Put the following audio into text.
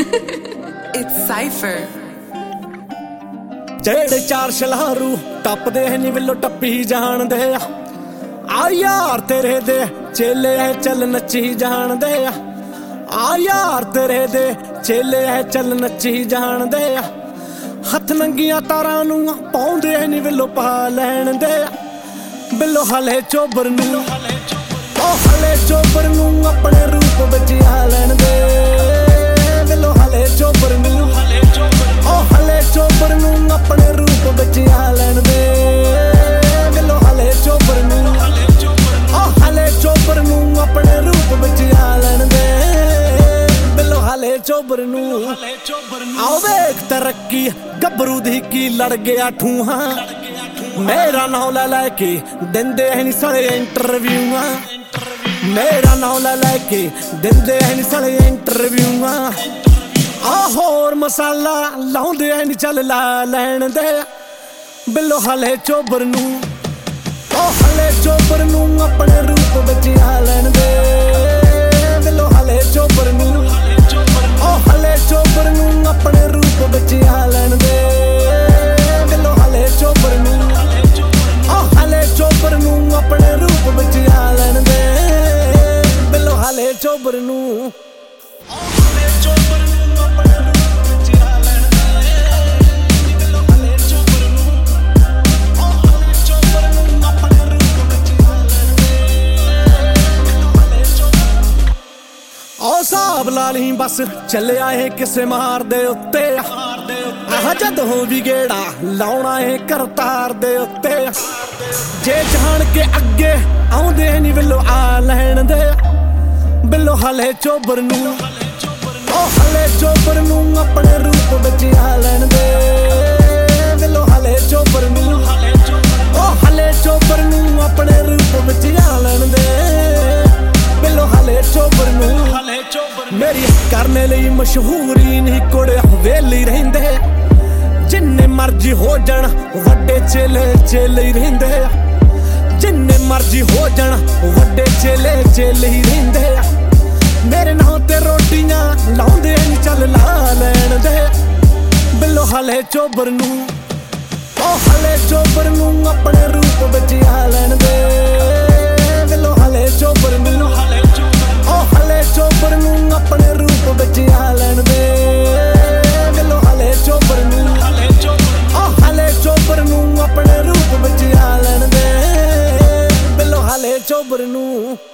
It's Cypher. ਜਿਹੜੇ ਚਾਰ ਸ਼ਲਾਰੂ ਟੱਪਦੇ ਨੀ ਵਿਲੋ ਟੱਪੀ ਜਾਣਦੇ ਆ ਯਾਰ ਤੇਰੇ ਦੇ ਚੇਲੇ ਐ ਚੱਲ ਨੱਚੀ ਜਾਣਦੇ ਆ ਯਾਰ ਤੇਰੇ ਦੇ ਚੇਲੇ ਐ ਚੱਲ ਨੱਚੀ ਜਾਣਦੇ ਹੱਥ ਨੰਗੀਆਂ ਤਾਰਾਂ ਨੂੰ ਪਾਉਂਦੇ ਨੀ ਵਿਲੋ ਪਾ ਲੈਣ ਦੇ ਬਿੱਲੋ ਹਲੇ ਚੋਬਰ ਨੂੰ ਉਹ ਹਲੇ ਚੋਬਰ ਨੂੰ ਆਪਣੇ ਰੂਪ ਵਿੱਚ ਆ ਲੈਣ ਦੇ ਬਿੱਲੋ ਹਲੇ ਚੋਬਰ ਨੂੰ ਉਹ ਹਲੇ ਚੋਬਰ ਨੂੰ ਆਪਣੇ ਰੂਪ ਵਿੱਚ ਆ ਲੈਣ ਦੇ ਬਿੱਲੋ ਹਲੇ ਚੋਬਰ ਨੂੰ ਉਹ ਹਲੇ ਚੋਬਰ ਨੂੰ ਆਪਣੇ ਰੂਪ ਵਿੱਚ ਆ ਲੈਣ ਦੇ ਬਿੱਲੋ ਹਲੇ ਚੋਬਰ ਨੂੰ ਆਓ ਵੇਖ ਤਰੱਕੀ ਗੱਭਰੂ ਦੀ ਕੀ ਲੜ ਗਿਆ ਠੂਹਾਂ ਮੇਰਾ ਨਾਮ ਲੈ ਕੇ ਦਿੰਦੇ ਨਹੀਂ ਸਾਲੇ ਇੰਟਰਵਿਊਆਂ ਮੇਰਾ ਨਾਮ ਲੈ ਕੇ ਦਿੰਦੇ ਨਹੀਂ ਸਾਲੇ ਇੰਟਰਵਿਊਆਂ ਆ ਹੋਰ ਮਸਾਲਾ ਲਾਉਂਦੇ ਨਹੀਂ ਚੱਲ ਲਾ ਲੈਣ ਦੇ ਬਿੱਲੋ ਹਲੇ ਚੋਬਰ ਨੂੰ ਉਹ ਹਲੇ ਚੋਬਰ ਨੂੰ ਆਪਣੇ ਰੂਪ ਵਿੱਚ ਆ ਲੈਣ ਦੇ ਬਿੱਲੋ ਹਲੇ ਚੋਬਰ ਨੂੰ ਉਹ ਹਲੇ ਚੋਬਰ ਨੂੰ ਆਪਣੇ ਰੂਪ ਵਿੱਚ ਆ ਲੈਣ ਦੇ ਬਿੱਲੋ ਹਲੇ ਚੋਬਰ ਨੂੰ ਉਹ ਹਲੇ ਚੋਬਰ ਨੂੰ ਆਪਣੇ ਰੂਪ ਵਿੱਚ ਆ ਲੈਣ ਦੇ ਬਿੱਲੋ ਹਲੇ ਚੋਬਰ ਨੂੰ ਸਾਬ ਲਾ ਲਈ ਬਸ ਚੱਲਿਆ ਏ ਕਿਸੇ ਮਾਰ ਦੇ ਉੱਤੇ ਆਹ ਜਦੋਂ ਵੀ ਗੇੜਾ ਲਾਉਣਾ ਏ ਕਰਤਾਰ ਦੇ ਉੱਤੇ ਜੇ ਜਾਣ ਕੇ ਅੱਗੇ ਆਉਂਦੇ ਨੀ ਬਿੱਲੋ ਆ ਲੈਣ ਦੇ ਬਿੱਲੋ ਹਲੇ ਚੋਬਰ ਨੂੰ ਉਹ ਹਲੇ ਚੋਬਰ ਨੂੰ ਆਪਣੇ ਰੂਪ ਵਿੱਚ ਆ ਲੈਣ ਦੇ ਬਿੱਲੋ ਹਲੇ ਚੋਬਰ ਨੂੰ ਉਹ ਹਲੇ ਚੋਬਰ ਨੂੰ ਆਪਣੇ ਰੂਪ ਵਿੱਚ ਆ ਲੈਣ ਦੇ ਬਿੱਲੋ ਹਲੇ ਚੋਬਰ ਨੂੰ ਮੇਰੀ ਕਰਨੇ ਲਈ ਮਸ਼ਹੂਰੀ ਨਹੀਂ ਕੋੜੇ ਹਵੇਲੀ ਰਹਿੰਦੇ ਜਿੰਨੇ ਮਰਜੀ ਹੋ ਜਾਣ ਵੱਡੇ ਚੇਲੇ ਚੇਲੇ ਹੀ ਰਹਿੰਦੇ ਜਿੰਨੇ ਮਰਜੀ ਹੋ ਜਾਣ ਵੱਡੇ ਚੇਲੇ ਚੇਲੇ ਹੀ ਰਹਿੰਦੇ ਮੇਰੇ ਨਾਂ ਤੇ ਰੋਟੀਆਂ ਲਾਉਂਦੇ ਨਹੀਂ ਚੱਲ ਲਾ ਲੈਣ ਦੇ ਬਿੱਲੋ ਹਲੇ ਚੋਬਰ ਨੂੰ ਉਹ ਹਲੇ ਚੋਬਰ ਨੂੰ ਆਪਣੇ ਰੂਪ ਵਿੱਚ ਆ ਲੈਣ ਦੇ ਬਿੱਲੋ ਹਲੇ ਚੋਬਰ ਨੂੰ ਉਹ ਹਲੇ ਚੋਬਰ ਨੂੰ ਆਪਣੇ ਰੂਪ ਵਿੱਚ ਆ ਲੈਣ ਦੇ ਬਿੱਲੋ ਹਲੇ ਚੋਬਰ ਨੂੰ ਉਹ ਹਲੇ ਚੋਬਰ ਨੂੰ ਆਪਣੇ ਰੂਪ ਵਿੱਚ ਆ ਲੈਣ ਦੇ ਬਿੱਲੋ ਹਲੇ ਚੋਬਰ ਨੂੰ